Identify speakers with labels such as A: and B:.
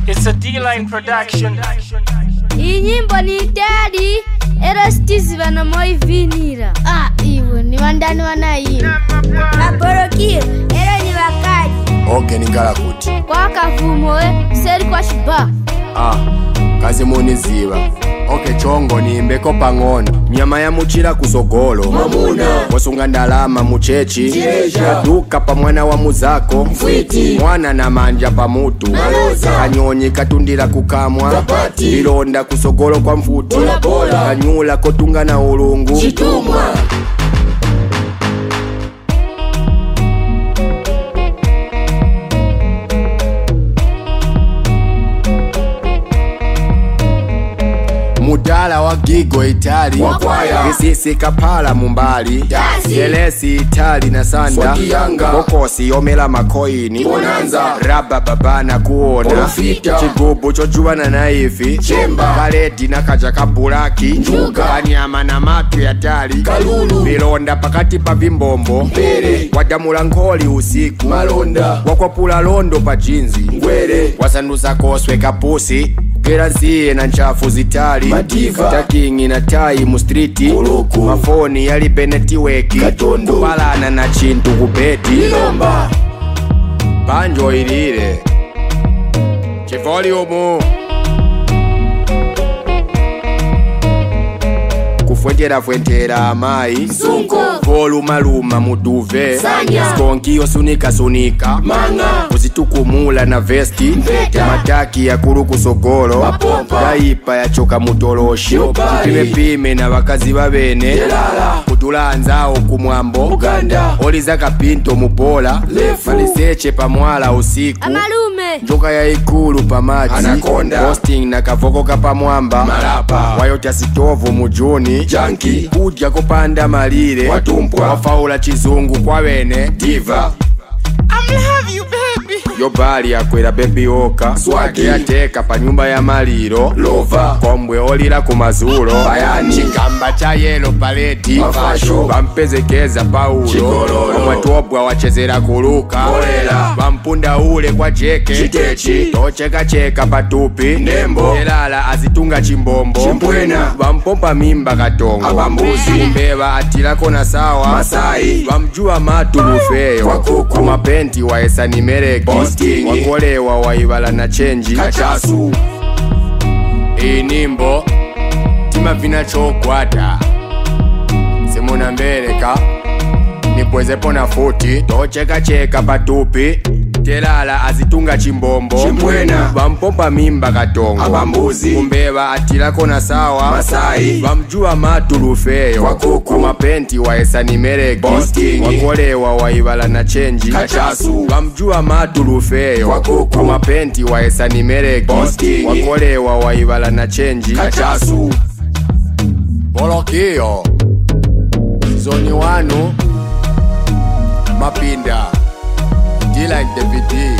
A: It's a D-Line production.
B: Iyi nyimbo ni Daddy era stiziva na moivinira. Ivo ni wandani wanaimba. Maporokio era ni wakaji.
C: Okay, ningala kuti
B: Kwa kavumo seri kwa shiba.
C: kazi muniziva. Okay, chongo niimbeko pang'ono. Nyama ya muchira kusogolo mamuna wasunga ndalama muchechi kaduka pa mwana wa muzako mfwiti mwana na manja pa mutu kanyonyi katundira kukamwa ilonda kusogolo kwa mfuti kanyula kotunga na ulungu chitumwa. Mudala wa gigo Itali Isisi kapala mumbali Yelesi Itali na sanda Bokosi yomela makoini Bonanza Raba babana kuona Bonfita Chigubu chojuwana na ifi Chemba Kaleti na kajaka bulaki Njuga Kanyama na matu ya tali Kalulu Milonda pakati pa vimbombo Mpere Wadamula nkoli usiku Malonda Wakwapula londo pa jinzi Ngwere Wasandusa koswe kapusi Keransiye na nchafu zitali Madiva Takingi na tai mu street Uluku Mafoni yali benetiweki Katondo Palana na chintu kubeti Ilomba Banjo ilire Chivoliumu Fuentera amai Sunko Voluma luma muduve Sanya Skonki sunika Manga Kuzitukumula na vesti Mbeta Mataki ya kuru kusogolo Mapompa Daipa ya choka mutoloshi Pime na wakazi wabene Jelala Kutula anzao kumwambo Uganda Oliza kapinto mupola Lefu Maliseche pamwala usiku
B: Amalume
C: Njoka ya ikulu pamaji Anakonda Posting na kavoko kapamwamba Malapa Wayota sitovu mujuni Janki Kudya kopanda malire Watumpwa Wafaula chizungu kwa wene Diva
A: I'm love you baby.
C: Yo bali yakwera baby oka Swagi Yateka pa nyumba ya maliro Lova Kombwe olila kumazulo Bayani Chikamba cha yelo paleti Mafasho Bampezekeza paulo Chigololo Omwetobwa wachezera kuluka Kolela Bampunda ule kwa jeke Chitechi Tocheka patupi Nembo Elala azitunga chimbombo Chimpwena Bampompa mimba katongo Abambuzi Mbeba atilako na sawa Masai Bamjua matu lufeyo Kwa kuku Mapenti wa esani mereki Wakolewa waibala na chenji Kachasu Inimbo Tima vina chokwata Simuna mbeleka Nipwezepo na futi Tocheka patupi Telala azitunga chimbombo Chimpwena Bampompa mimba katongo Abambuzi Kumbeba atilako na sawa Masai Bamjua matu lufeyo Kwa kuku Mapenti wa esani mereki Wakolewa waibala na chenji Kachasu Bamjua matu lufeyo Kwa kuku Mapenti wa esani mereki Wakolewa waibala na chenji Kachasu Polokio Zoni wanu Mapinda D-Line DVD